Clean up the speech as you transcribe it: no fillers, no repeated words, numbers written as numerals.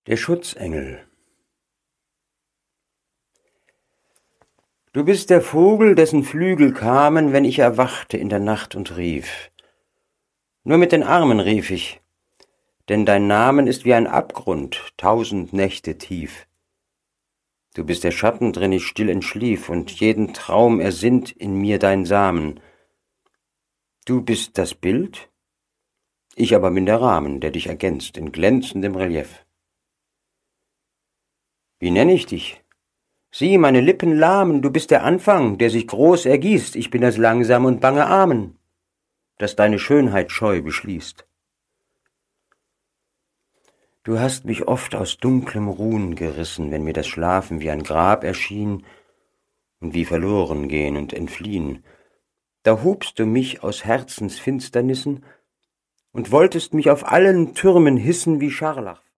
Der Schutzengel. Du bist der Vogel, dessen Flügel kamen, wenn ich erwachte in der Nacht und rief. Nur mit den Armen rief ich, denn dein Namen ist wie ein Abgrund, 1000 Nächte tief. Du bist der Schatten, drin ich still entschlief, und jeden Traum ersinnt in mir dein Samen. Du bist das Bild, ich aber bin der Rahmen, der dich ergänzt in glänzendem Relief. Wie nenn ich dich? Sieh, meine Lippen lahmen, du bist der Anfang, der sich groß ergießt, ich bin das langsam und bange Amen, das deine Schönheit scheu beschließt. Du hast mich oft aus dunklem Ruhen gerissen, wenn mir das Schlafen wie ein Grab erschien und wie verloren gehen und entfliehen. Da hobst du mich aus Herzensfinsternissen und wolltest mich auf allen Türmen hissen wie Scharlach.